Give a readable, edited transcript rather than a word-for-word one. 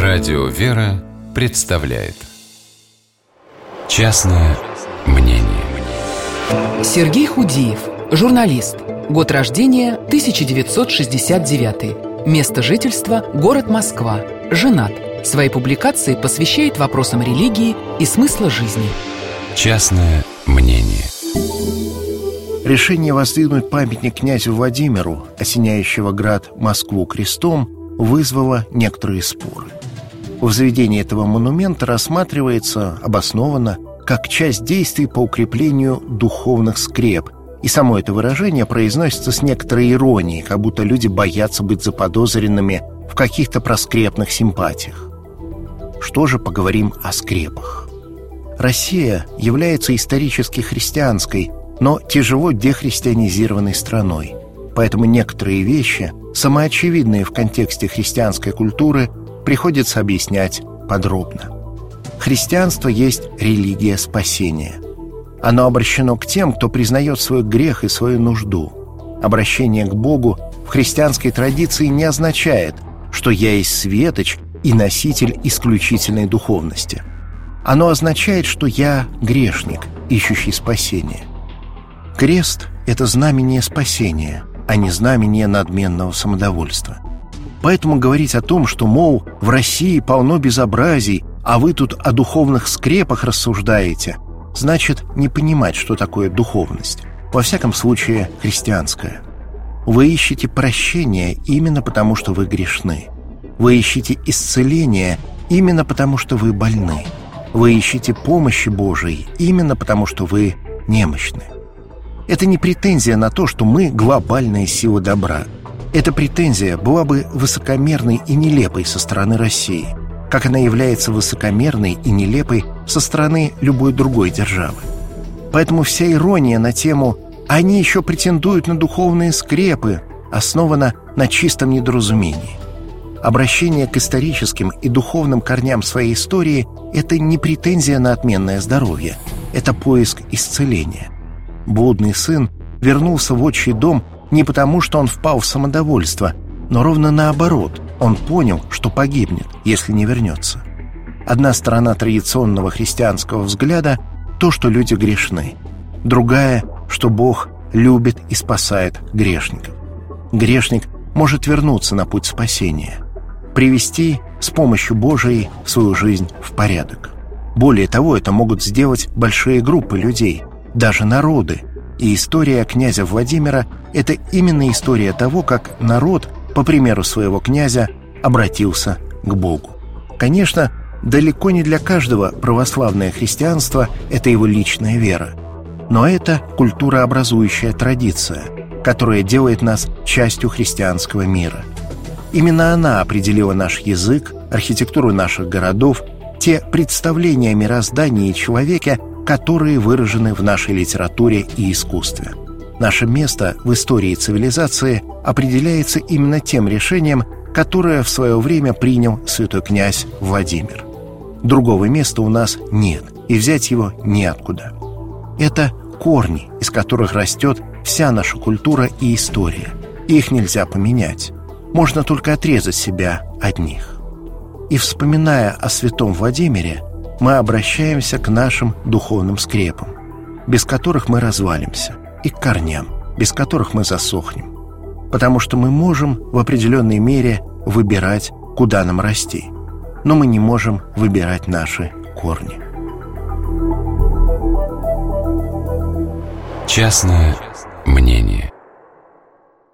Радио «Вера» представляет «Частное мнение». Сергей Худиев, журналист. Год рождения 1969. Место жительства – город Москва. Женат. Свои публикации посвящает вопросам религии и смысла жизни. Частное мнение. Решение воздвигнуть памятник князю Владимиру, осеняющего град Москву крестом, вызвало некоторые споры. Возведение этого монумента рассматривается обоснованно как часть действий по укреплению духовных скреп, и само это выражение произносится с некоторой иронией, как будто люди боятся быть заподозренными в каких-то проскрепных симпатиях. Что же поговорим о скрепах? Россия является исторически христианской, но тяжело дехристианизированной страной, поэтому некоторые вещи, самоочевидные в контексте христианской культуры, приходится объяснять подробно. Христианство есть религия спасения. Оно обращено к тем, кто признает свой грех и свою нужду. Обращение к Богу в христианской традиции не означает, что я есть светоч и носитель исключительной духовности. Оно означает, что я грешник, ищущий спасения. Крест – это знамение спасения, а не знамение надменного самодовольства. Поэтому говорить о том, что, мол, в России полно безобразий, а вы тут о духовных скрепах рассуждаете, значит не понимать, что такое духовность, во всяком случае христианская. Вы ищете прощения именно потому, что вы грешны. Вы ищете исцеления именно потому, что вы больны. Вы ищете помощи Божией именно потому, что вы немощны. Это не претензия на то, что мы глобальная сила добра. Эта претензия была бы высокомерной и нелепой со стороны России, как она является высокомерной и нелепой со стороны любой другой державы. Поэтому вся ирония на тему «они еще претендуют на духовные скрепы» основана на чистом недоразумении. Обращение к историческим и духовным корням своей истории – это не претензия на отменное здоровье, это поиск исцеления. Блудный сын вернулся в отчий дом не потому, что он впал в самодовольство, но ровно наоборот, он понял, что погибнет, если не вернется. Одна сторона традиционного христианского взгляда – то, что люди грешны. Другая – что Бог любит и спасает грешников. Грешник может вернуться на путь спасения, привести с помощью Божией свою жизнь в порядок. Более того, это могут сделать большие группы людей, даже народы. И история князя Владимира – это именно история того, как народ, по примеру своего князя, обратился к Богу. Конечно, далеко не для каждого православное христианство – это его личная вера. Но это культурообразующая традиция, которая делает нас частью христианского мира. Именно она определила наш язык, архитектуру наших городов, те представления о мироздании и человеке, которые выражены в нашей литературе и искусстве. Наше место в истории цивилизации определяется именно тем решением, которое в свое время принял святой князь Владимир. Другого места у нас нет, и взять его неоткуда. Это корни, из которых растет вся наша культура и история. Их нельзя поменять. Можно только отрезать себя от них. И вспоминая о святом Владимире, мы обращаемся к нашим духовным скрепам, без которых мы развалимся, и к корням, без которых мы засохнем. Потому что мы можем в определенной мере выбирать, куда нам расти, но мы не можем выбирать наши корни. Частное мнение.